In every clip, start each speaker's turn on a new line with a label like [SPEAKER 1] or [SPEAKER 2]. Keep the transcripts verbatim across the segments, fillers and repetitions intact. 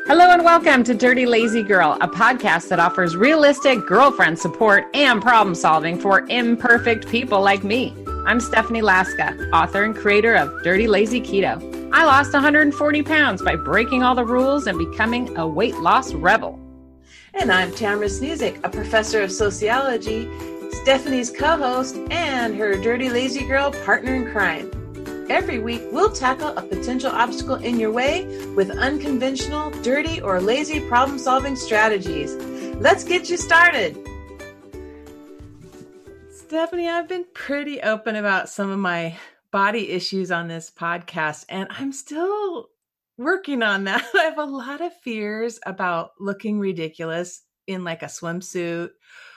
[SPEAKER 1] Hello and welcome to Dirty Lazy Girl, a podcast that offers realistic girlfriend support and problem solving for imperfect people like me. I'm Stephanie Laska, author and creator of Dirty Lazy Keto. I lost one hundred forty pounds by breaking all the rules and becoming a weight loss rebel.
[SPEAKER 2] And I'm Tamara Snezic, a professor of sociology, Stephanie's co-host, and her Dirty Lazy Girl partner in crime. Every week, we'll tackle a potential obstacle in your way with unconventional, dirty, or lazy problem-solving strategies. Let's get you started.
[SPEAKER 3] Stephanie, I've been pretty open about some of my body issues on this podcast, and I'm still working on that. I have a lot of fears about looking ridiculous in like a swimsuit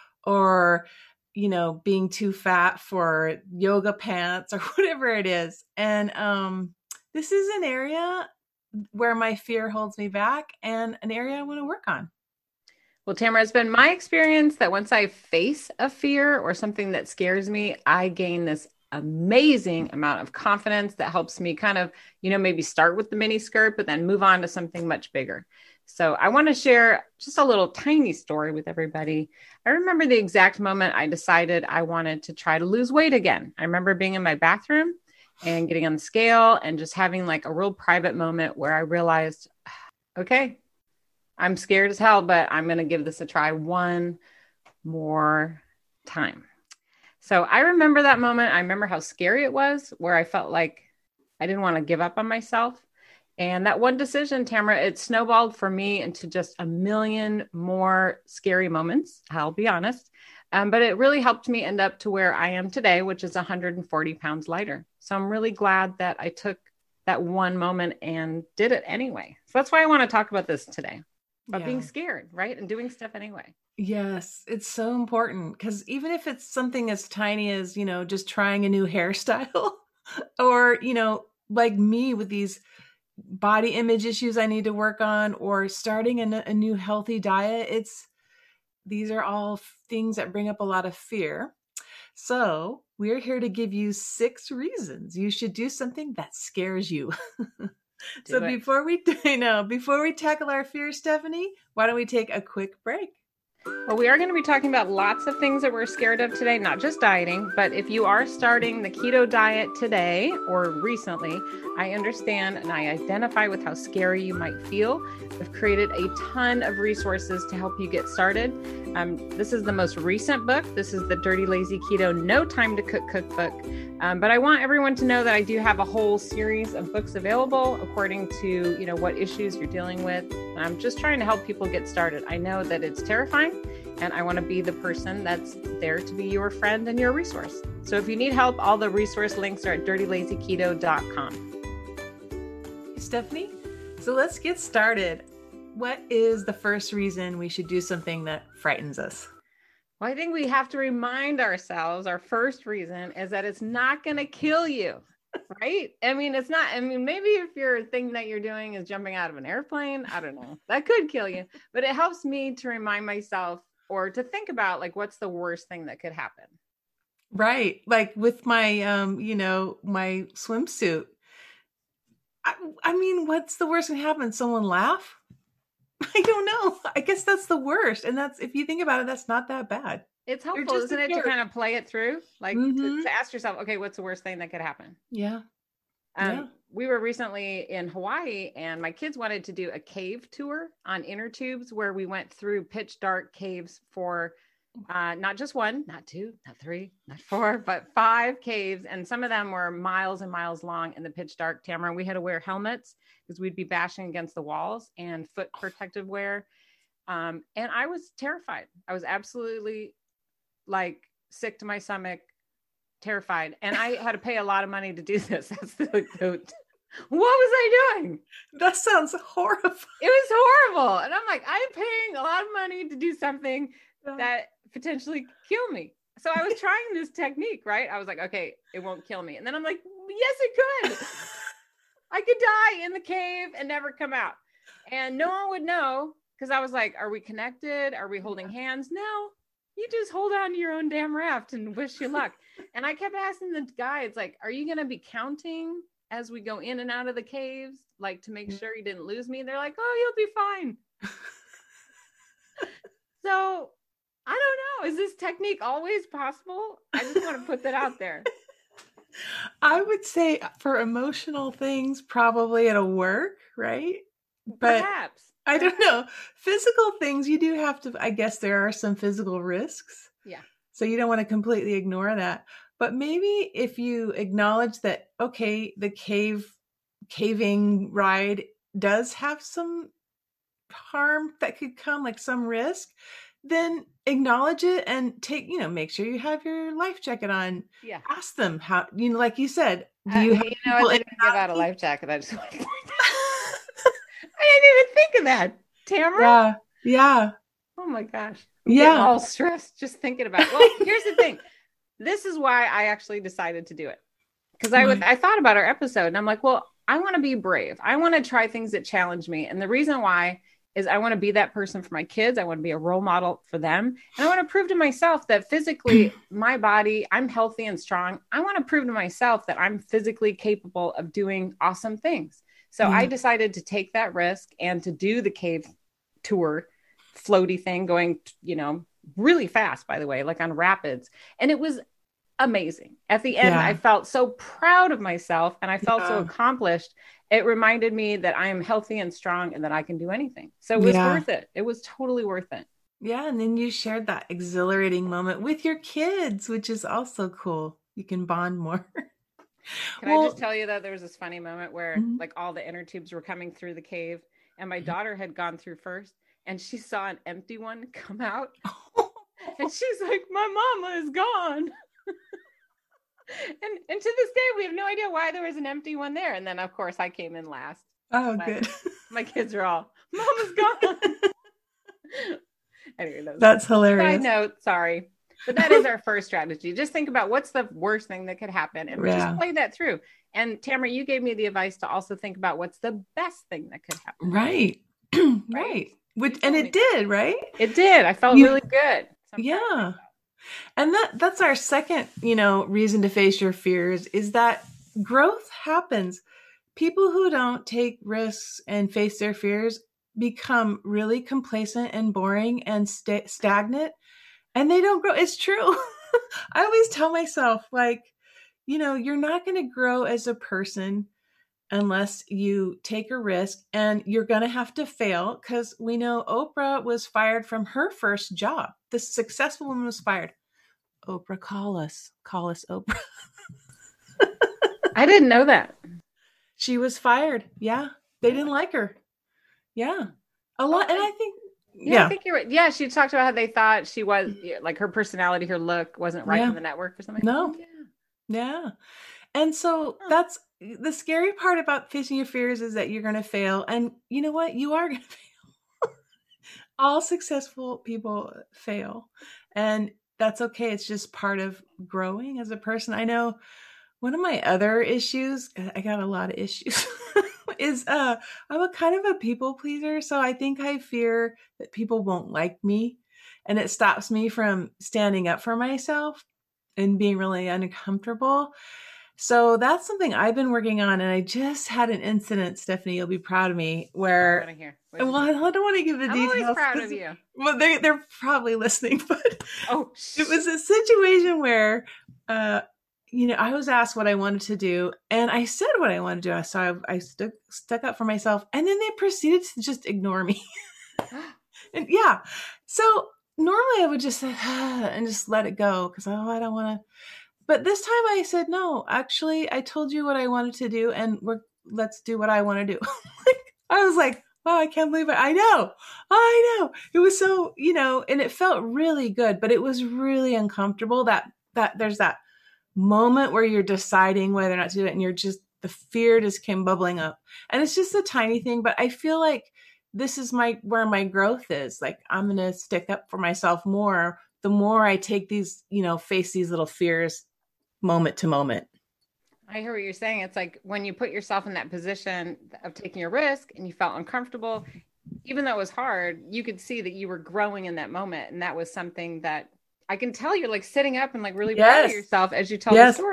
[SPEAKER 3] or you know, being too fat for yoga pants or whatever it is. And um, this is an area where my fear holds me back and an area I want to work on.
[SPEAKER 1] Well, Tamara, it's been my experience that once I face a fear or something that scares me, I gain this amazing amount of confidence that helps me kind of, you know, maybe start with the mini skirt, but then move on to something much bigger. So I want to share just a little tiny story with everybody. I remember the exact moment I decided I wanted to try to lose weight again. I remember being in my bathroom and getting on the scale and just having like a real private moment where I realized, okay, I'm scared as hell, but I'm going to give this a try one more time. So I remember that moment. I remember how scary it was, where I felt like I didn't want to give up on myself. And that one decision, Tamara, it snowballed for me into just a million more scary moments, I'll be honest. Um, but it really helped me end up to where I am today, which is one hundred forty pounds lighter. So I'm really glad that I took that one moment and did it anyway. So that's why I want to talk about this today, about yeah. being scared, right? And doing stuff anyway.
[SPEAKER 3] Yes, it's so important because even if it's something as tiny as, you know, just trying a new hairstyle or, you know, like me with these body image issues I need to work on or starting a, a new healthy diet, it's these are all things that bring up a lot of fear. So we're here to give you six reasons you should do something that scares you. So it. before we, you know, before we tackle our fears, Stephanie, why don't we take a quick break?
[SPEAKER 1] Well, we are going to be talking about lots of things that we're scared of today, not just dieting, but if you are starting the keto diet today or recently, I understand and I identify with how scary you might feel. We've created a ton of resources to help you get started. Um, this is the most recent book. This is the Dirty Lazy Keto No Time to Cook cookbook. Um, but I want everyone to know that I do have a whole series of books available according to, you know, what issues you're dealing with. I'm just trying to help people get started. I know that it's terrifying and I want to be the person that's there to be your friend and your resource. So if you need help, all the resource links are at dirty lazy keto dot com.
[SPEAKER 3] Stephanie, so let's get started. What is the first reason we should do something that frightens us?
[SPEAKER 1] Well, I think we have to remind ourselves, our first reason is that it's not going to kill you, right? I mean, it's not, I mean, maybe if your thing that you're doing is jumping out of an airplane, I don't know, that could kill you, but it helps me to remind myself or to think about like, what's the worst thing that could happen?
[SPEAKER 3] Right. Like with my, um, you know, my swimsuit. I, I mean, what's the worst that can happen? Someone laugh? I don't know. I guess that's the worst. And that's, if you think about it, that's not that bad.
[SPEAKER 1] It's helpful, isn't it, to kind of play it through? Like mm-hmm. to, to ask yourself, okay, what's the worst thing that could happen?
[SPEAKER 3] Yeah.
[SPEAKER 1] Um,
[SPEAKER 3] yeah.
[SPEAKER 1] We were recently in Hawaii and my kids wanted to do a cave tour on inner tubes where we went through pitch dark caves for uh, not just one, not two, not three, not four, but five caves. And some of them were miles and miles long in the pitch dark, Tamara. We had to wear helmets because we'd be bashing against the walls and foot protective wear. Um, and I was terrified. I was absolutely like sick to my stomach, terrified. And I had to pay a lot of money to do this. That's the, the what was I doing?
[SPEAKER 3] That sounds horrible.
[SPEAKER 1] It was horrible. And I'm like, I'm paying a lot of money to do something that potentially kill me. So I was trying this technique, right? I was like, okay, it won't kill me. And then I'm like, yes, it could. I could die in the cave and never come out. And no one would know because I was like, are we connected? Are we holding hands? No, you just hold on to your own damn raft and wish you luck. And I kept asking the guides, like, are you going to be counting as we go in and out of the caves, like to make sure he didn't lose me. They're like, oh, you'll be fine. So I don't know. Is this technique always possible? I just want to put that out there.
[SPEAKER 3] I would say for emotional things, probably it'll work, right? But
[SPEAKER 1] perhaps.
[SPEAKER 3] I don't know. Physical things, you do have to, I guess there are some physical risks.
[SPEAKER 1] Yeah.
[SPEAKER 3] So you don't want to completely ignore that. But maybe if you acknowledge that, okay, the cave caving ride does have some harm that could come, like some risk, then acknowledge it and take, you know, make sure you have your life jacket on.
[SPEAKER 1] Yeah.
[SPEAKER 3] Ask them how, you know, like you said, do
[SPEAKER 1] Uh,
[SPEAKER 3] you, have
[SPEAKER 1] you know, I
[SPEAKER 3] people
[SPEAKER 1] didn't
[SPEAKER 3] in-
[SPEAKER 1] give out a life jacket. I just want to point that. I didn't even think of that, Tamara.
[SPEAKER 3] Yeah. Yeah.
[SPEAKER 1] Oh my gosh. I'm
[SPEAKER 3] Yeah.
[SPEAKER 1] getting all stressed just thinking about it. Well, here's the thing. This is why I actually decided to do it. Because I was I thought about our episode and I'm like, well, I want to be brave. I want to try things that challenge me. And the reason why is I want to be that person for my kids. I want to be a role model for them. And I want to prove to myself that physically my body, I'm healthy and strong. I want to prove to myself that I'm physically capable of doing awesome things. So
[SPEAKER 3] Yeah.
[SPEAKER 1] I decided to take that risk and to do the cave tour floaty thing going, you know, really fast, by the way, like on rapids. And it was amazing. At the end,
[SPEAKER 3] Yeah.
[SPEAKER 1] I felt so proud of myself and I felt so
[SPEAKER 3] Yeah.
[SPEAKER 1] accomplished. It reminded me that I am healthy and strong and that I can do anything. So it was
[SPEAKER 3] Yeah.
[SPEAKER 1] worth it. It was totally worth it.
[SPEAKER 3] Yeah. And then you shared that exhilarating moment with your kids, which is also cool. You can bond more.
[SPEAKER 1] Can
[SPEAKER 3] Well-
[SPEAKER 1] I just tell you that there was this funny moment where
[SPEAKER 3] Mhm.
[SPEAKER 1] like all the inner tubes were coming through the cave and my daughter had gone through first and she saw an empty one come out and she's like, my mama is gone. and and to this day, we have no idea why there was an empty one there. And then of course I came in last.
[SPEAKER 3] Oh,
[SPEAKER 1] But
[SPEAKER 3] good.
[SPEAKER 1] My kids are all, mama's gone. Anyway, that was
[SPEAKER 3] That's
[SPEAKER 1] side
[SPEAKER 3] hilarious.
[SPEAKER 1] note, sorry. But that is our first strategy. Just think about what's the worst thing that could happen and
[SPEAKER 3] Yeah.
[SPEAKER 1] just play that through. And Tamara, you gave me the advice to also think about what's the best thing that could happen.
[SPEAKER 3] Right. Right. Which,
[SPEAKER 1] You
[SPEAKER 3] and
[SPEAKER 1] told me
[SPEAKER 3] it did, right?
[SPEAKER 1] It did. I felt
[SPEAKER 3] You-
[SPEAKER 1] really good. So I'm proud of
[SPEAKER 3] Yeah.
[SPEAKER 1] myself.
[SPEAKER 3] And that that's our second, you know, reason to face your fears is that growth happens. People who don't take risks and face their fears become really complacent and boring and sta- stagnant and they don't grow. It's true. I always tell myself like, you know, you're not going to grow as a person unless you take a risk and you're going to have to fail because we know Oprah was fired from her first job. The successful woman was fired. Oprah, call us. Call us, Oprah.
[SPEAKER 1] I didn't know that.
[SPEAKER 3] She was fired. Yeah. They didn't like her. Yeah. A lot. And I think,
[SPEAKER 1] Yeah,
[SPEAKER 3] yeah.
[SPEAKER 1] I think you're right. Yeah, she talked about how they thought she was like her personality, her look wasn't right
[SPEAKER 3] Yeah.
[SPEAKER 1] for the network or something.
[SPEAKER 3] No.
[SPEAKER 1] Yeah.
[SPEAKER 3] Yeah. And so
[SPEAKER 1] Huh.
[SPEAKER 3] that's the scary part about facing your fears is that you're going to fail. And you know what? You are going to fail. All successful people fail. And that's okay. It's just part of growing as a person. I know one of my other issues, I got a lot of issues, is uh I'm a kind of a people pleaser. So I think I fear that people won't like me. And it stops me from standing up for myself and being really uncomfortable. So that's something I've been working on. And I just had an incident, Stephanie, you'll be proud of me,
[SPEAKER 1] I
[SPEAKER 3] where,
[SPEAKER 1] want to hear.
[SPEAKER 3] well, I don't want to give the
[SPEAKER 1] I'm
[SPEAKER 3] details.
[SPEAKER 1] always proud of
[SPEAKER 3] 'cause-
[SPEAKER 1] you.
[SPEAKER 3] Well, they, they're probably listening, but
[SPEAKER 1] Oh,
[SPEAKER 3] it was a situation where, uh, you know, I was asked what I wanted to do, and I said what I wanted to do. So I, I stuck stuck up for myself, and then they proceeded to just ignore me. And yeah, so normally I would just say and just let it go because oh, I don't want to. But this time I said no. Actually, I told you what I wanted to do, and we're let's do what I want to do. I was like, wow, I can't believe it. I know, I know. It was so, you know, and it felt really good, but it was really uncomfortable. That that there's that moment where you're deciding whether or not to do it, and you're just the fear just came bubbling up, and it's just a tiny thing, but I feel like this is my where my growth is. Like I'm gonna stick up for myself more the more I take these, you know, face these little fears moment to moment.
[SPEAKER 1] I hear what you're saying. It's like when you put yourself in that position of taking a risk and you felt uncomfortable, even though it was hard, you could see that you were growing in that moment. And that was something that I can tell you're like sitting up and like really proud of
[SPEAKER 3] Yes.
[SPEAKER 1] yourself as you tell
[SPEAKER 3] Yes.
[SPEAKER 1] the story.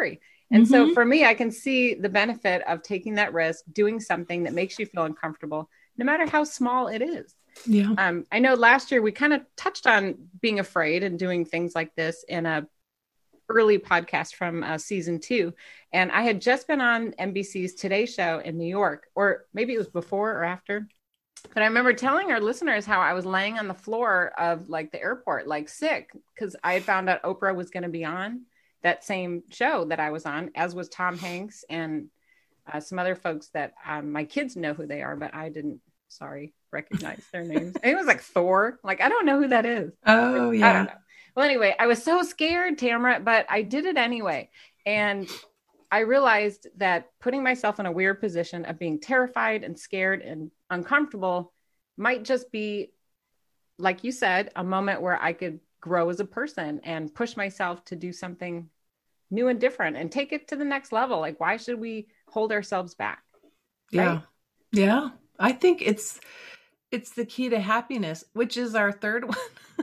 [SPEAKER 1] And
[SPEAKER 3] Mm-hmm.
[SPEAKER 1] so for me, I can see the benefit of taking that risk, doing something that makes you feel uncomfortable, no matter how small it is.
[SPEAKER 3] Yeah.
[SPEAKER 1] Um, I know last year we kind of touched on being afraid and doing things like this in a early podcast from uh, season two. And I had just been on N B C's Today Show in New York, or maybe it was before or after. But I remember telling our listeners how I was laying on the floor of like the airport, like sick, because I had found out Oprah was going to be on that same show that I was on, as was Tom Hanks and uh, some other folks that um, my kids know who they are, but I didn't, sorry, recognize their names. It was like Thor. Like, I don't know who that is.
[SPEAKER 3] Oh, yeah.
[SPEAKER 1] I don't know. Well, anyway, I was so scared, Tamara, but I did it anyway. And I realized that putting myself in a weird position of being terrified and scared and uncomfortable might just be, like you said, a moment where I could grow as a person and push myself to do something new and different and take it to the next level. Like, why should we hold ourselves back?
[SPEAKER 3] Yeah.
[SPEAKER 1] Right?
[SPEAKER 3] Yeah. I think it's, it's the key to happiness, which is our third one.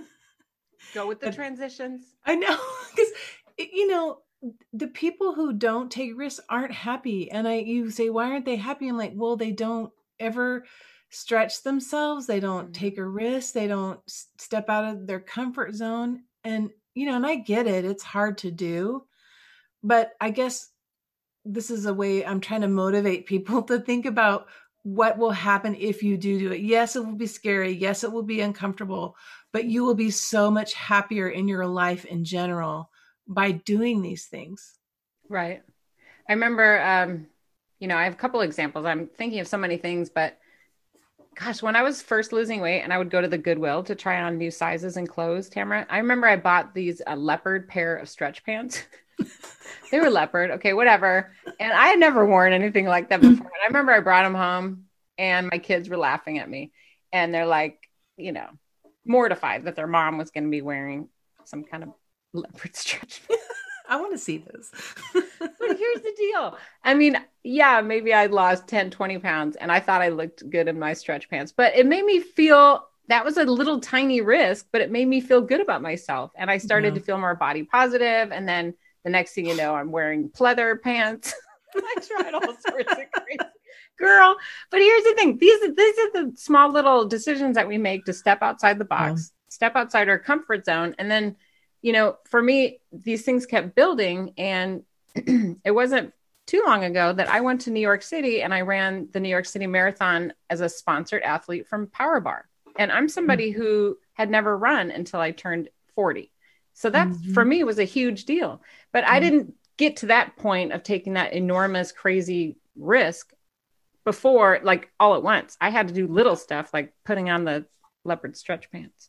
[SPEAKER 1] Go with the transitions.
[SPEAKER 3] I know, because, you know, the people who don't take risks aren't happy. And I, you say, why aren't they happy? I'm like, well, they don't ever stretch themselves. They don't
[SPEAKER 1] Mhm.
[SPEAKER 3] take a risk. They don't s- step out of their comfort zone. And, you know, and I get it. It's hard to do, but I guess this is a way I'm trying to motivate people to think about what will happen if you do do it. Yes, it will be scary. Yes, it will be uncomfortable, but you will be so much happier in your life in general by doing these things.
[SPEAKER 1] Right. I remember, um, you know, I have a couple examples. I'm thinking of so many things, but gosh, when I was first losing weight and I would go to the Goodwill to try on new sizes and clothes, Tamara, I remember I bought these a leopard pair of stretch pants. They were leopard. Okay, whatever. And I had never worn anything like that before. And I remember I brought them home and my kids were laughing at me. And they're like, you know, mortified that their mom was going to be wearing some kind of leopard stretch pants.
[SPEAKER 3] I want to see this.
[SPEAKER 1] But here's the deal. I mean, yeah, maybe I lost ten, twenty pounds and I thought I looked good in my stretch pants, but it made me feel that was a little tiny risk, but it made me feel good about myself. And I started
[SPEAKER 3] Yeah.
[SPEAKER 1] to feel more body positive. And then the next thing you know, I'm wearing pleather pants. I tried all sorts of crazy, girl. But here's the thing. These, these are the small little decisions that we make to step outside the box, yeah. step outside our comfort zone. And then, you know, for me, these things kept building. And it wasn't too long ago that I went to New York City and I ran the New York City Marathon as a sponsored athlete from Power Bar. And I'm somebody mm-hmm. who had never run until I turned forty. So that mm-hmm. for me was a huge deal. But mm-hmm. I didn't get to that point of taking that enormous, crazy risk before, like all at once. I had to do little stuff like putting on the leopard stretch pants.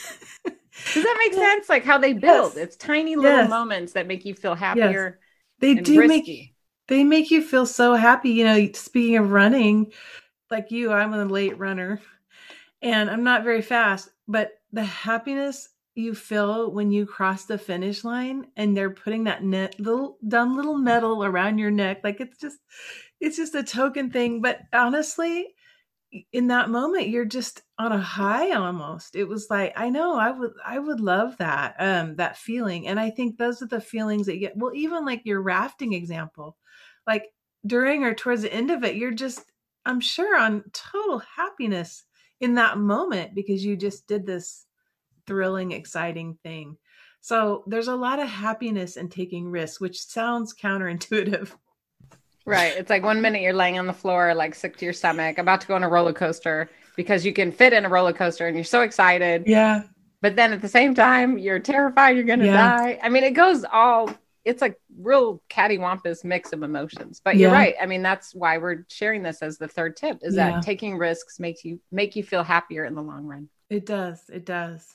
[SPEAKER 1] Does that make sense? Like how they build. Yes. It's tiny little yes. moments that make you feel happier.
[SPEAKER 3] Yes. They
[SPEAKER 1] and
[SPEAKER 3] do
[SPEAKER 1] risky.
[SPEAKER 3] make they make you feel so happy. You know, speaking of running, like you, I'm a late runner and I'm not very fast, but the happiness you feel when you cross the finish line and they're putting that net little dumb little medal around your neck, like it's just it's just a token thing. But honestly, in that moment, you're just on a high almost. It was like, I know I would, I would love that, um, that feeling. And I think those are the feelings that you get. Well, even like your rafting example, like during or towards the end of it, you're just, I'm sure on total happiness in that moment because you just did this thrilling, exciting thing. So there's a lot of happiness in taking risks, which sounds counterintuitive.
[SPEAKER 1] Right. It's like one minute you're laying on the floor, like sick to your stomach, about to go on a roller coaster because you can fit in a roller coaster and you're so excited.
[SPEAKER 3] Yeah.
[SPEAKER 1] But then at the same time, you're terrified you're going to
[SPEAKER 3] yeah.
[SPEAKER 1] die. I mean, it goes all, it's a real cattywampus mix of emotions. But you're
[SPEAKER 3] yeah.
[SPEAKER 1] right. I mean, that's why we're sharing this as the third tip is yeah. that taking risks makes you make you feel happier in the long run.
[SPEAKER 3] It does. It does.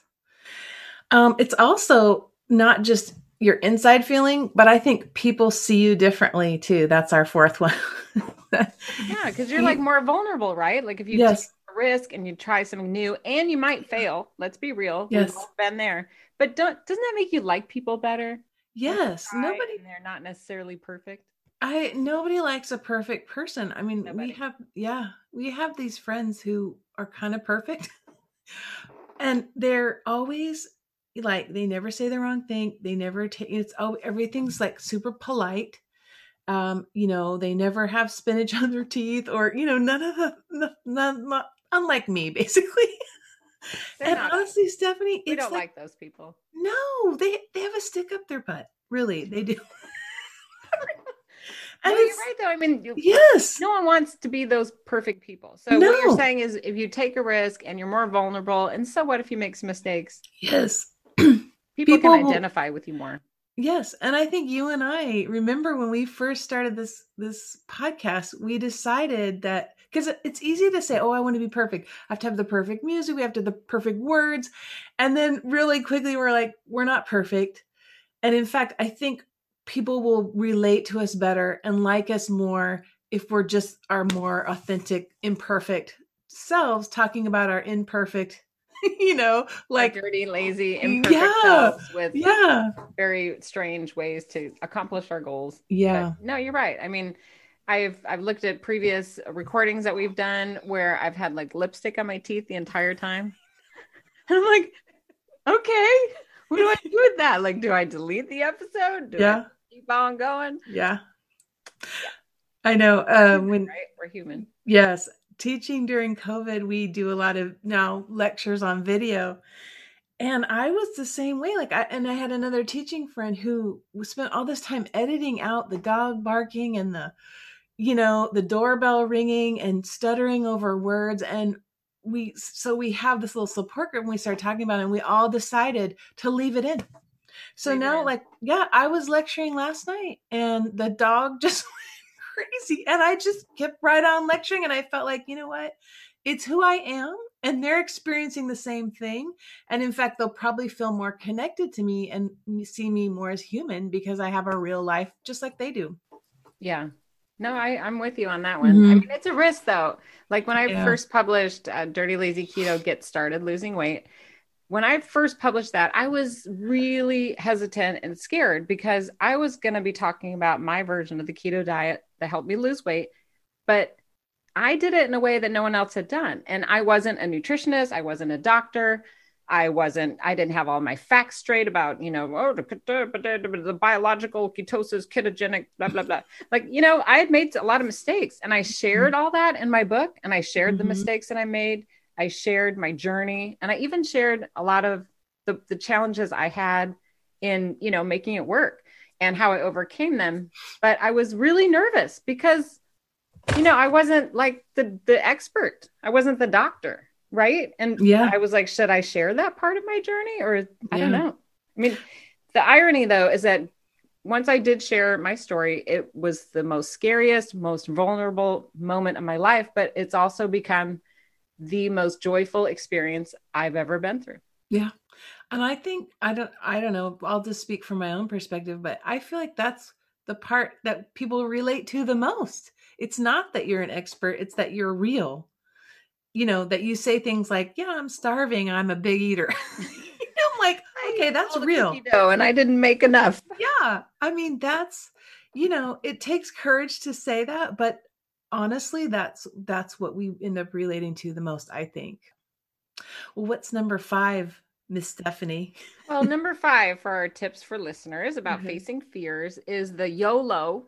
[SPEAKER 3] Um, it's also not just your inside feeling, but I think people see you differently too. That's our fourth one.
[SPEAKER 1] Yeah, because you're like more vulnerable, right? Like if you
[SPEAKER 3] yes.
[SPEAKER 1] take a risk and you try something new and you might fail, let's be real.
[SPEAKER 3] Yes.
[SPEAKER 1] We've all been there. But don't doesn't that make you like people better?
[SPEAKER 3] Yes. Nobody
[SPEAKER 1] they're not necessarily perfect.
[SPEAKER 3] I nobody likes a perfect person. I mean,
[SPEAKER 1] Nobody.
[SPEAKER 3] we have yeah, we have these friends who are kind of perfect. And they're always like, they never say the wrong thing. They never take, it's oh, everything's like super polite. Um, you know, they never have spinach on their teeth, or, you know, none of the, none, none, not, unlike me, basically.
[SPEAKER 1] They're
[SPEAKER 3] And
[SPEAKER 1] not us.
[SPEAKER 3] honestly, Stephanie,
[SPEAKER 1] We
[SPEAKER 3] it's
[SPEAKER 1] don't
[SPEAKER 3] like,
[SPEAKER 1] like those people.
[SPEAKER 3] no, they they have a stick up their butt. Really, they do. And
[SPEAKER 1] No, you're
[SPEAKER 3] it's
[SPEAKER 1] right though. I mean, you,
[SPEAKER 3] yes,
[SPEAKER 1] no one wants to be those perfect people. So what you're
[SPEAKER 3] no,
[SPEAKER 1] saying is if you take a risk and you're more vulnerable, and so what if you make some mistakes?
[SPEAKER 3] yes.
[SPEAKER 1] People can
[SPEAKER 3] People will,
[SPEAKER 1] identify with you more.
[SPEAKER 3] yes, and I think you and I remember when we first started this this podcast, we decided that, because it's easy to say, "Oh, I want to be perfect. I have to have the perfect music. We have to have the perfect words," and then really quickly we're like, "We're not perfect." And in fact, I think people will relate to us better and like us more if we're just our more authentic, imperfect selves talking about our imperfect, you know, like,
[SPEAKER 1] our dirty, lazy, imperfect
[SPEAKER 3] yeah,
[SPEAKER 1] selves with
[SPEAKER 3] yeah,
[SPEAKER 1] very strange ways to accomplish our goals.
[SPEAKER 3] yeah.
[SPEAKER 1] But no, you're right. I mean, I've I've looked at previous recordings that we've done where I've had like lipstick on my teeth the entire time. And I'm like, okay, what do I do with that? Like, do I delete the episode? Do
[SPEAKER 3] Yeah.
[SPEAKER 1] I keep on going?
[SPEAKER 3] Yeah. Yeah. I know. Uh,
[SPEAKER 1] Human,
[SPEAKER 3] when,
[SPEAKER 1] right? We're human.
[SPEAKER 3] Yes. Teaching during COVID, we do a lot of now lectures on video. And I was the same way. Like, I, and I had another teaching friend who spent all this time editing out the dog barking and the, you know, the doorbell ringing and stuttering over words. And we, so we have this little support group and we started talking about it, and we all decided to leave it in. So
[SPEAKER 1] Leave it
[SPEAKER 3] now,
[SPEAKER 1] in.
[SPEAKER 3] like, yeah, I was lecturing last night and the dog just went crazy. And I just kept right on lecturing. And I felt like, you know what? It's who I am. And they're experiencing the same thing. And in fact, they'll probably feel more connected to me and see me more as human because I have a real life just like they do.
[SPEAKER 1] Yeah. No, I, I'm with you on that one.
[SPEAKER 3] Mm-hmm.
[SPEAKER 1] I mean, it's a risk though. Like when I
[SPEAKER 3] Yeah.
[SPEAKER 1] first published uh, Dirty Lazy Keto Get Started Losing Weight, when I first published that, I was really hesitant and scared because I was going to be talking about my version of the keto diet that helped me lose weight. But I did it in a way that no one else had done. And I wasn't a nutritionist. I wasn't a doctor. I wasn't, I didn't have all my facts straight about, you know, oh, the, the biological ketosis, ketogenic, blah, blah, blah. Like, you know, I had made a lot of mistakes and I shared all that in my book, and I shared
[SPEAKER 3] Mm-hmm.
[SPEAKER 1] the mistakes that I made. I shared my journey, and I even shared a lot of the, the challenges I had in, you know, making it work and how I overcame them. But I was really nervous because, you know, I wasn't like the, the expert. I wasn't the doctor. Right. And
[SPEAKER 3] yeah.
[SPEAKER 1] I was like, should I share that part of my journey? Or I
[SPEAKER 3] Yeah.
[SPEAKER 1] don't know. I mean, the irony though, is that once I did share my story, it was the most scariest, most vulnerable moment of my life, but it's also become the most joyful experience I've ever been through.
[SPEAKER 3] Yeah. And I think, I don't, I don't know, I'll just speak from my own perspective, but I feel like that's the part that people relate to the most. It's not that you're an expert, it's that you're real. You know, that you say things like, yeah, I'm starving, I'm a big eater. I'm like, okay, that's real.
[SPEAKER 1] Dough and I didn't make enough.
[SPEAKER 3] Yeah. I mean, that's, you know, it takes courage to say that, but honestly, that's, that's what we end up relating to the most, I think. Well, what's number five, Miss Stephanie?
[SPEAKER 1] Well, number five for our tips for listeners about
[SPEAKER 3] Mm-hmm.
[SPEAKER 1] facing fears is the YOLO.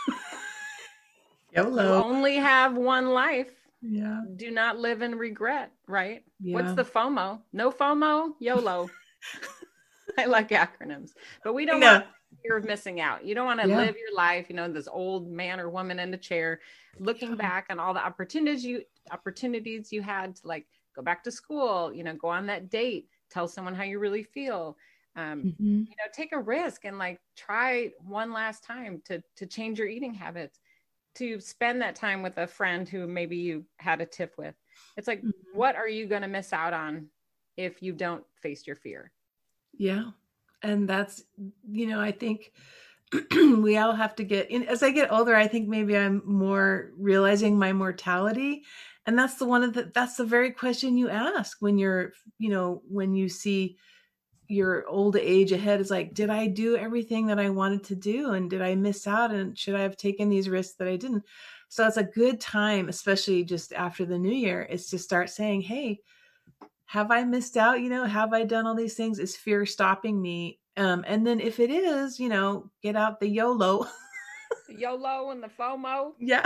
[SPEAKER 3] YOLO.
[SPEAKER 1] You only have one life.
[SPEAKER 3] Yeah.
[SPEAKER 1] Do not live in regret, right?
[SPEAKER 3] Yeah.
[SPEAKER 1] What's the FOMO? No FOMO, YOLO. I like acronyms, but we don't want fear of missing out. You don't want to yeah. live your life, you know, this old man or woman in a chair, looking back on all the opportunities you opportunities you had to like go back to school, you know, go on that date, tell someone how you really feel. Um, mm-hmm. You know, take a risk and like try one last time to to change your eating habits, to spend that time with a friend who maybe you had a tiff with. It's like, mm-hmm. what are you going to miss out on if you don't face your fear?
[SPEAKER 3] Yeah. And that's, you know, I think we all have to get in. As I get older, I think maybe I'm more realizing my mortality. And that's the one of the, that's the very question you ask when you're, you know, when you see your old age ahead, is like, did I do everything that I wanted to do? And did I miss out? And should I have taken these risks that I didn't? So it's a good time, especially just after the new year, is to start saying, hey, have I missed out? You know, have I done all these things? Is fear stopping me? Um, and then if it is, you know, get out the YOLO
[SPEAKER 1] YOLO and the FOMO.
[SPEAKER 3] Yeah.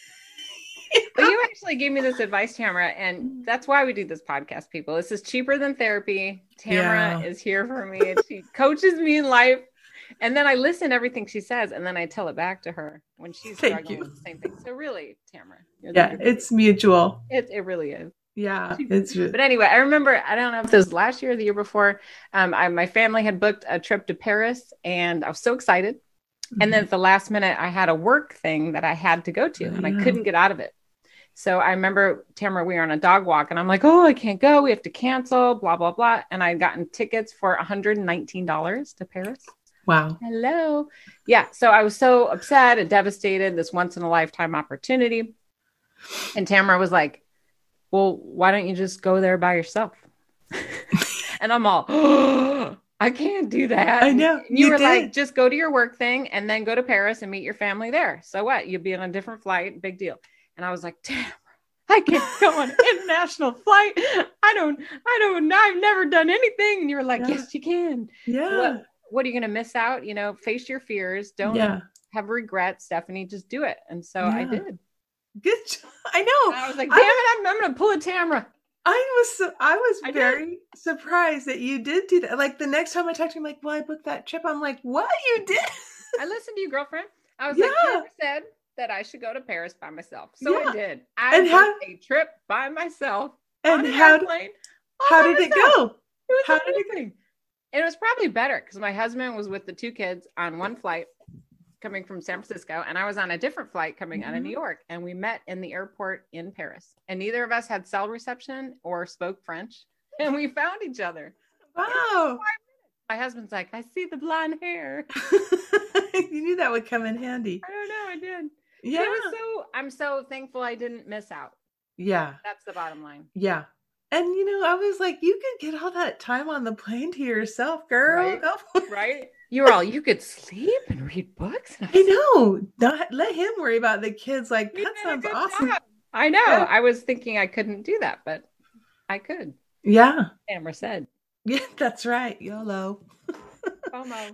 [SPEAKER 1] But you actually gave me this advice, Tamara, and that's why we do this podcast, people. This is cheaper than therapy. Tamara
[SPEAKER 3] Yeah.
[SPEAKER 1] is here for me, and she coaches me in life. And then I listen to everything she says, and then I tell it back to her when she's
[SPEAKER 3] Thank
[SPEAKER 1] struggling
[SPEAKER 3] you.
[SPEAKER 1] with the same thing. So really, Tamara, you're
[SPEAKER 3] Yeah,
[SPEAKER 1] the
[SPEAKER 3] it's mutual.
[SPEAKER 1] it, it really is.
[SPEAKER 3] Yeah, it's
[SPEAKER 1] But anyway, I remember, I don't know if this was last year or the year before, um, I, my family had booked a trip to Paris, and I was so excited. And then at the last minute, I had a work thing that I had to go to, and I
[SPEAKER 3] Yeah.
[SPEAKER 1] couldn't get out of it. So I remember, Tamara, we were on a dog walk, and I'm like, oh, I can't go. We have to cancel, blah, blah, blah. And I had gotten tickets for one hundred nineteen dollars to Paris.
[SPEAKER 3] Wow.
[SPEAKER 1] Hello. Yeah. So I was so upset and devastated, this once in a lifetime opportunity. And Tamara was like, well, why don't you just go there by yourself? And I'm all, oh, I can't do that.
[SPEAKER 3] I know.
[SPEAKER 1] And you,
[SPEAKER 3] You
[SPEAKER 1] were
[SPEAKER 3] did.
[SPEAKER 1] like, just go to your work thing and then go to Paris and meet your family there. So what? You'll be on a different flight. Big deal. And I was like, Tamara, I can't go on an international flight. I don't, I don't, I've never done anything. And you were like,
[SPEAKER 3] Yeah.
[SPEAKER 1] yes, you can.
[SPEAKER 3] Yeah.
[SPEAKER 1] What, what are you going to miss out? You know, face your fears. Don't
[SPEAKER 3] Yeah.
[SPEAKER 1] have regrets, Stephanie. Just do it. And so I
[SPEAKER 3] Yeah.
[SPEAKER 1] did.
[SPEAKER 3] Good. jo- I know.
[SPEAKER 1] And I was like,
[SPEAKER 3] I
[SPEAKER 1] damn it, I'm, I'm going to pull a Tamara.
[SPEAKER 3] I was so, I was
[SPEAKER 1] I did.
[SPEAKER 3] very surprised that you did do that. Like the next time I talked to you, I'm like, well, I booked that trip. I'm like, what? You did?
[SPEAKER 1] I listened to you, girlfriend. I was
[SPEAKER 3] Yeah.
[SPEAKER 1] like, Tamara said that I should go to Paris by myself. So
[SPEAKER 3] Yeah.
[SPEAKER 1] I did. I
[SPEAKER 3] And
[SPEAKER 1] booked
[SPEAKER 3] how-
[SPEAKER 1] a trip by myself on
[SPEAKER 3] And
[SPEAKER 1] an
[SPEAKER 3] how
[SPEAKER 1] airplane. all
[SPEAKER 3] how
[SPEAKER 1] by
[SPEAKER 3] did it
[SPEAKER 1] myself.
[SPEAKER 3] go?
[SPEAKER 1] It was
[SPEAKER 3] How did it
[SPEAKER 1] amazing. And it was probably better because my husband was with the two kids on one flight coming from San Francisco, and I was on a different flight coming out of
[SPEAKER 3] Mhm.
[SPEAKER 1] New York. And we met in the airport in Paris. And neither of us had cell reception or spoke French. And we found each other.
[SPEAKER 3] Wow.
[SPEAKER 1] My husband's like, I see the blonde hair.
[SPEAKER 3] You knew that would come in handy.
[SPEAKER 1] I don't know, I did.
[SPEAKER 3] Yeah.
[SPEAKER 1] It was so, I'm so thankful I didn't miss out.
[SPEAKER 3] Yeah.
[SPEAKER 1] That's the bottom line.
[SPEAKER 3] Yeah. And you know, I was like, you could get all that time on the plane to yourself, girl.
[SPEAKER 1] Right.
[SPEAKER 3] Go.
[SPEAKER 1] Right? You were all, you could sleep and read books. And
[SPEAKER 3] I know. Not let him worry about the kids. Like,
[SPEAKER 1] You
[SPEAKER 3] that
[SPEAKER 1] did a
[SPEAKER 3] sounds
[SPEAKER 1] good
[SPEAKER 3] awesome.
[SPEAKER 1] job. I know.
[SPEAKER 3] Yeah.
[SPEAKER 1] I was thinking I couldn't do that, but I could.
[SPEAKER 3] Yeah.
[SPEAKER 1] Tamara said,
[SPEAKER 3] Yeah, that's right. YOLO.
[SPEAKER 1] FOMO.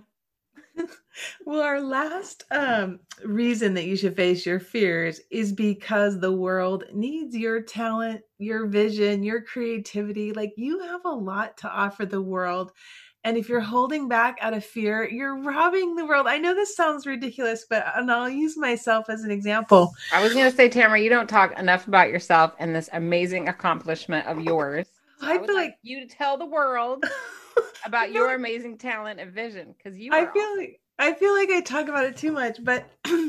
[SPEAKER 3] Well, our last um, reason that you should face your fears is because the world needs your talent, your vision, your creativity. Like, you have a lot to offer the world. And if you're holding back out of fear, you're robbing the world. I know this sounds ridiculous, but and I'll use myself as an example.
[SPEAKER 1] I was going to say, Tamara, you don't talk enough about yourself and this amazing accomplishment of yours. So
[SPEAKER 3] I
[SPEAKER 1] I, would
[SPEAKER 3] feel
[SPEAKER 1] like
[SPEAKER 3] like
[SPEAKER 1] you to tell the world about
[SPEAKER 3] I feel
[SPEAKER 1] your
[SPEAKER 3] like-
[SPEAKER 1] amazing talent and vision, because you
[SPEAKER 3] I
[SPEAKER 1] are
[SPEAKER 3] feel
[SPEAKER 1] awesome.
[SPEAKER 3] like I feel like I talk about it too much, but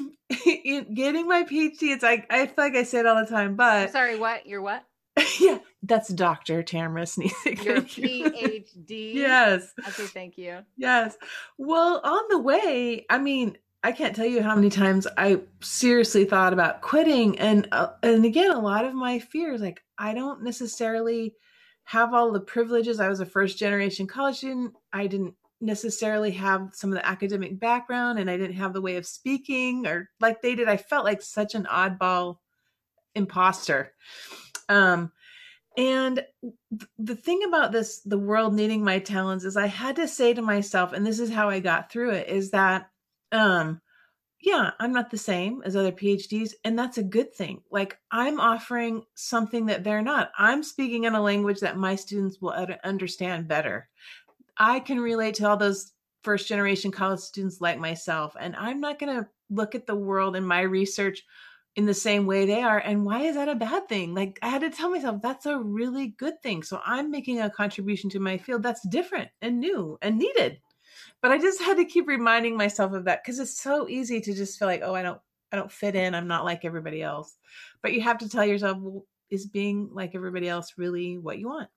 [SPEAKER 3] in getting my PhD, it's like I feel like I say it all the time,
[SPEAKER 1] I'm
[SPEAKER 3] but
[SPEAKER 1] sorry, what? You're what?
[SPEAKER 3] yeah, that's Doctor Tamara Sneesick.
[SPEAKER 1] You're a
[SPEAKER 3] Thank you.
[SPEAKER 1] PhD.
[SPEAKER 3] Yes,
[SPEAKER 1] Okay, thank you.
[SPEAKER 3] yes. Well, on the way, I mean, I can't tell you how many times I seriously thought about quitting, and uh, and again, a lot of my fears, like I don't necessarily have all the privileges. I was a first generation college student. I didn't necessarily have some of the academic background, and I didn't have the way of speaking or like they did. I felt like such an oddball imposter. Um, and th- the thing about this, the world needing my talents, is I had to say to myself, and this is how I got through it, is that, um, yeah, I'm not the same as other PhDs, and that's a good thing. Like, I'm offering something that they're not. I'm speaking in a language that my students will ud- understand better. I can relate to all those first generation college students like myself, and I'm not going to look at the world and my research in the same way they are. And why is that a bad thing? Like, I had to tell myself that's a really good thing. So I'm making a contribution to my field that's different and new and needed. But I just had to keep reminding myself of that, because it's so easy to just feel like, oh, I don't, I don't fit in. I'm not like everybody else. But you have to tell yourself, well, is being like everybody else really what you want?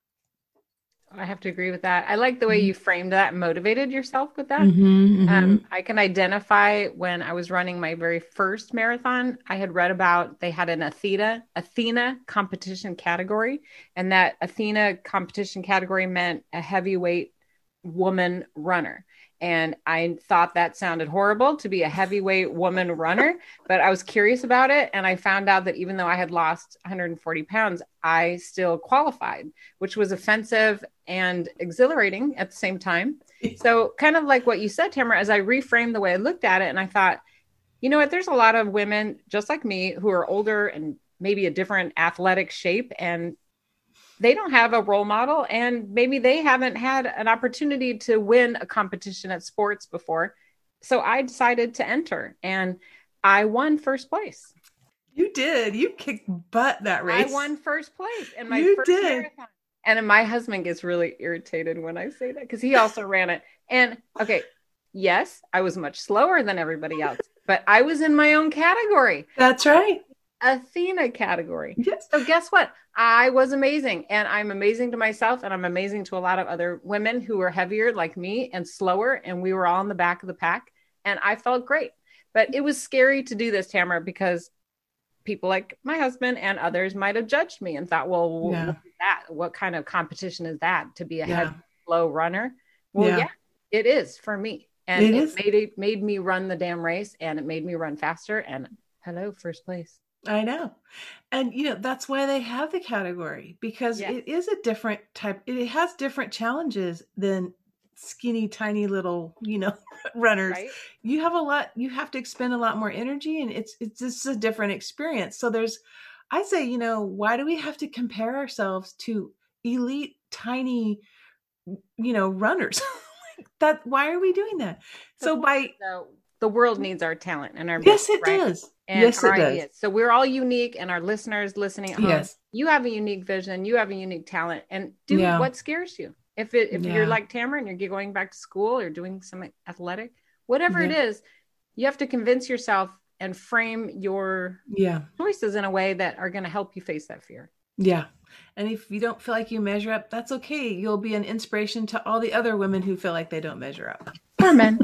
[SPEAKER 1] I have to agree with that. I like the way you framed that and motivated yourself with that.
[SPEAKER 3] Mm-hmm,
[SPEAKER 1] Um, I can identify when I was running my very first marathon, I had read about, they had an Athena, Athena competition category. And that Athena competition category meant a heavyweight woman runner. And I thought that sounded horrible to be a heavyweight woman runner, but I was curious about it. And I found out that even though I had lost one hundred forty pounds, I still qualified, which was offensive and exhilarating at the same time. So kind of like what you said, Tamara, as I reframed the way I looked at it, and I thought, you know what? There's a lot of women just like me who are older and maybe a different athletic shape, and they don't have a role model, and maybe they haven't had an opportunity to win a competition at sports before. So I decided to enter, and I won first place.
[SPEAKER 3] You did. You kicked butt that race.
[SPEAKER 1] I won first place in my
[SPEAKER 3] You
[SPEAKER 1] first
[SPEAKER 3] did.
[SPEAKER 1] marathon. And my husband gets really irritated when I say that because he also ran it. And okay, yes, I was much slower than everybody else, but I was in my own category.
[SPEAKER 3] That's right.
[SPEAKER 1] Athena category.
[SPEAKER 3] Yes.
[SPEAKER 1] So guess what? I was amazing, and I'm amazing to myself, and I'm amazing to a lot of other women who are heavier like me and slower. And we were all in the back of the pack, and I felt great. But it was scary to do this, Tamara, because people like my husband and others might have judged me and thought, well,
[SPEAKER 3] Yeah.
[SPEAKER 1] what is that? What kind of competition is that to be a
[SPEAKER 3] Yeah.
[SPEAKER 1] heavy, slow runner? Well,
[SPEAKER 3] Yeah.
[SPEAKER 1] yeah, it is for me. And
[SPEAKER 3] It
[SPEAKER 1] it,
[SPEAKER 3] is.
[SPEAKER 1] made it made me run the damn race, and it made me run faster. And hello, first place.
[SPEAKER 3] I know. And, you know, that's why they have the category, because
[SPEAKER 1] Yeah.
[SPEAKER 3] it is a different type. It has different challenges than skinny, tiny little, you know, runners.
[SPEAKER 1] Right?
[SPEAKER 3] You have a lot, you have to expend a lot more energy, and it's, it's just a different experience. So there's, I say, you know, why do we have to compare ourselves to elite, tiny, you know, runners? That, why are we doing that? So by,
[SPEAKER 1] So the world needs our talent and our
[SPEAKER 3] yes,
[SPEAKER 1] ability,
[SPEAKER 3] it
[SPEAKER 1] right?
[SPEAKER 3] does.
[SPEAKER 1] And
[SPEAKER 3] Yes,
[SPEAKER 1] our
[SPEAKER 3] it does.
[SPEAKER 1] ideas. So we're all unique, and our listeners listening at home,
[SPEAKER 3] Yes.
[SPEAKER 1] you have a unique vision, you have a unique talent, and do
[SPEAKER 3] Yeah.
[SPEAKER 1] what scares you. If it if
[SPEAKER 3] Yeah.
[SPEAKER 1] you're like Tamara and you're going back to school or doing some athletic, whatever it
[SPEAKER 3] Yeah.
[SPEAKER 1] is, you have to convince yourself and frame your
[SPEAKER 3] Yeah.
[SPEAKER 1] choices in a way that are going to help you face that fear.
[SPEAKER 3] Yeah. And if you don't feel like you measure up, that's okay. You'll be an inspiration to all the other women who feel like they don't measure up.
[SPEAKER 1] Or men.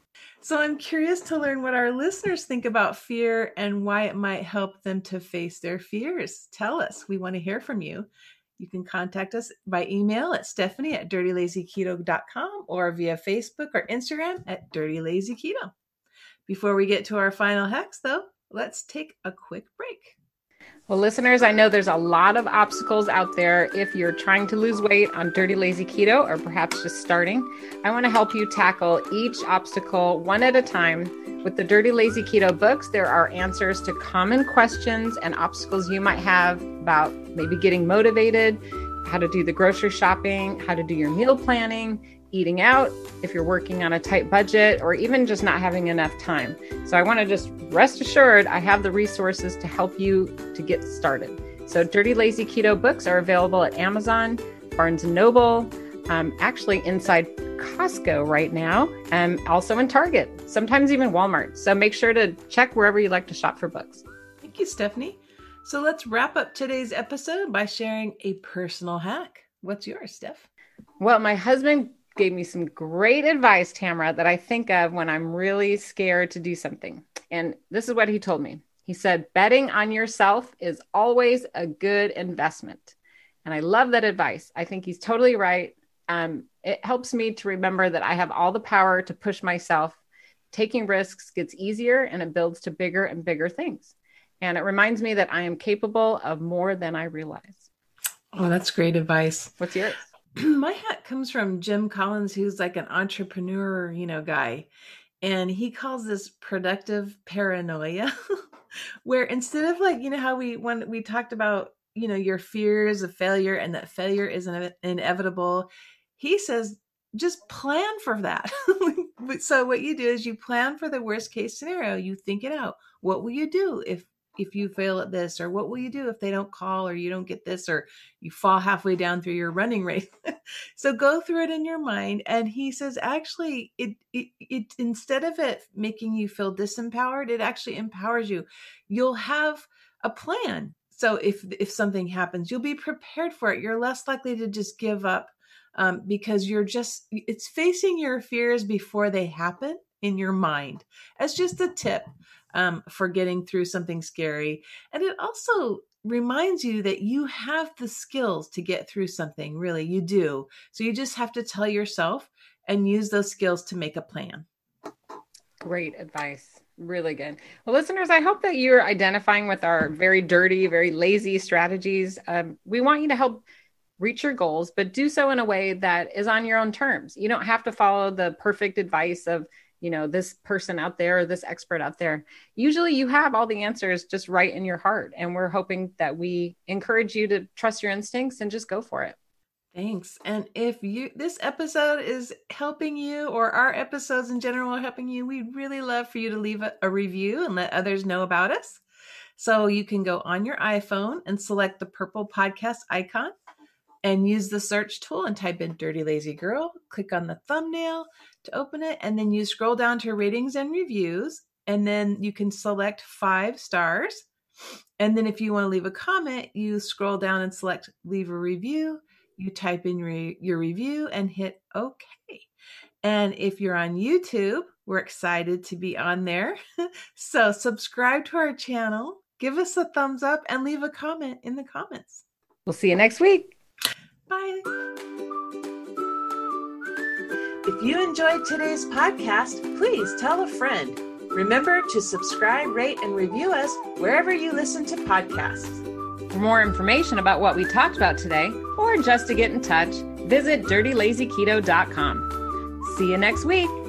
[SPEAKER 3] So I'm curious to learn what our listeners think about fear and why it might help them to face their fears. Tell us. We want to hear from you. You can contact us by email at Stephanie at dirty lazy keto dot com or via Facebook or Instagram at Dirty Lazy Keto. Before we get to our final hacks, though, let's take a quick break.
[SPEAKER 1] Well, listeners, I know there's a lot of obstacles out there if you're trying to lose weight on Dirty Lazy Keto, or perhaps just starting. I want to help you tackle each obstacle one at a time. With the Dirty Lazy Keto books, there are answers to common questions and obstacles you might have about maybe getting motivated, how to do the grocery shopping, how to do your meal planning, eating out, if you're working on a tight budget, or even just not having enough time. So I want to just rest assured I have the resources to help you to get started. So Dirty Lazy Keto books are available at Amazon, Barnes and Noble, um, actually inside Costco right now, and also in Target, sometimes even Walmart. So make sure to check wherever you like to shop for books.
[SPEAKER 3] Thank you, Stephanie. So let's wrap up today's episode by sharing a personal hack. What's yours, Steph?
[SPEAKER 1] Well, my husband gave me some great advice, Tamara, that I think of when I'm really scared to do something. And this is what he told me. He said, betting on yourself is always a good investment. And I love that advice. I think he's totally right. Um, it helps me to remember that I have all the power to push myself. Taking risks gets easier, and it builds to bigger and bigger things. And it reminds me that I am capable of more than I realize.
[SPEAKER 3] Oh, that's great advice.
[SPEAKER 1] What's yours?
[SPEAKER 3] My hat comes from Jim Collins, who's like an entrepreneur, you know, guy. And he calls this productive paranoia, where instead of like, you know, how we, when we talked about, you know, your fears of failure and that failure is ine- inevitable, he says, just plan for that. So what you do is you plan for the worst case scenario. You think it out. What will you do if if you fail at this, or what will you do if they don't call, or you don't get this, or you fall halfway down through your running race? So go through it in your mind. And he says, actually, it, it, it, instead of it making you feel disempowered, it actually empowers you. You'll have a plan. So if, if something happens, you'll be prepared for it. You're less likely to just give up, um, because you're just, it's facing your fears before they happen in your mind. As just a tip. Um, for getting through something scary. And it also reminds you that you have the skills to get through something. Really, you do. So you just have to tell yourself and use those skills to make a plan.
[SPEAKER 1] Great advice. Really good. Well, listeners, I hope that you're identifying with our very dirty, very lazy strategies. Um, we want you to help reach your goals, but do so in a way that is on your own terms. You don't have to follow the perfect advice of, you know, this person out there, or this expert out there. Usually you have all the answers just right in your heart. And we're hoping that we encourage you to trust your instincts and just go for it.
[SPEAKER 3] Thanks. And if you this episode is helping you, or our episodes in general are helping you, we'd really love for you to leave a, a review and let others know about us. So you can go on your iPhone and select the purple podcast icon and use the search tool and type in Dirty Lazy Girl. Click on the thumbnail to open it, and then you scroll down to ratings and reviews, and then you can select five stars. And then if you want to leave a comment, you scroll down and select leave a review. You type in re- your review and hit OK. And if you're on YouTube, we're excited to be on there. So subscribe to our channel, give us a thumbs up, and leave a comment in the comments.
[SPEAKER 1] We'll see you next week.
[SPEAKER 3] Bye.
[SPEAKER 2] If you enjoyed today's podcast, please tell a friend. Remember to subscribe, rate, and review us wherever you listen to podcasts.
[SPEAKER 1] For more information about what we talked about today, or just to get in touch, visit dirty lazy keto dot com. See you next week.